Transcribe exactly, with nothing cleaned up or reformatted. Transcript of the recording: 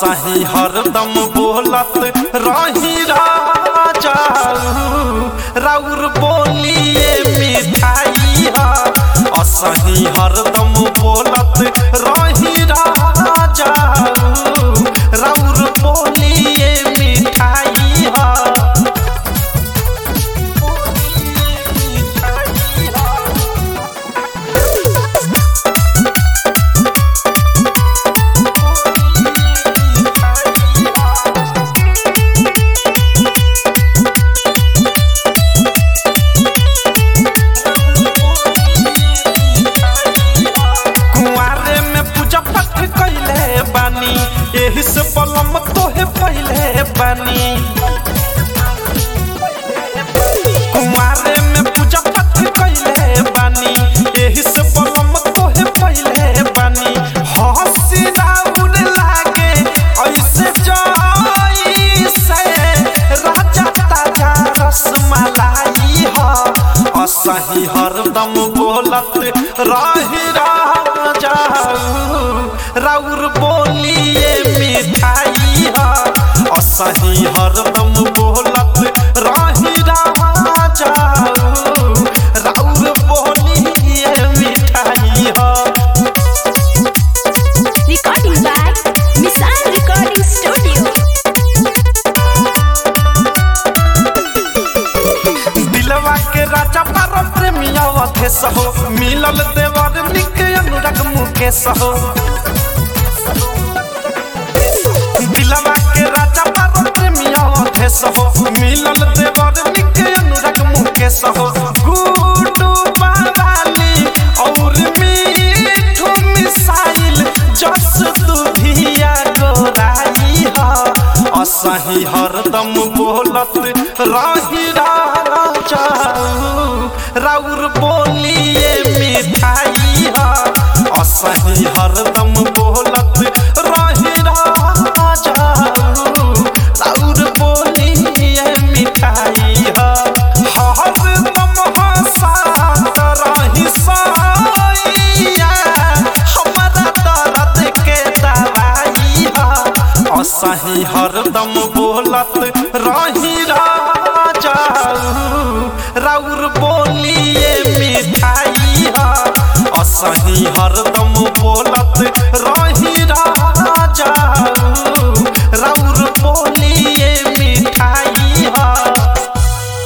असही हरदम बोलत रही राजा राउर बोलिए मिठाई असही हरदम बोलत रही राजा राउर बोलिए मिठाई एही से पलम तोहे पहले बानी कुमारे में पूजा पाठ कइले बानी एही से पलम तोहे पहले बानी हंसी राउर लागे ऐसे जाई से राजा ताजा रसमलाई ह असही हरदम बोलत रही राजा राउर बोलिए मिठाई असही हरदम बोलत रही राजा राउर बोलिए मिठाई recording by missile recording studio दिलवा के राजा पारो प्रेमिया वधेस हो मिलल देवर निक अनुराग मुकेश हो दिलवा के राजा पारो प्रेमिया वधेस हो मिलल देवर निक अनुराग मुकेश हो गुडू बाबाली और मीठू मिसाइल जस दुधिया गोराई ह असही हरदम बोलत रही राजा राउर बोलिए मिठाई असही हरदम बोलत रही राजा राउर बोलिए मिठाई हरदम हंसात रही सैया हमारा दर्द के दवाई असही हरदम बोलत रही राजा राउर बोलिए मिठाई असही हरदम बोलत रही राजा।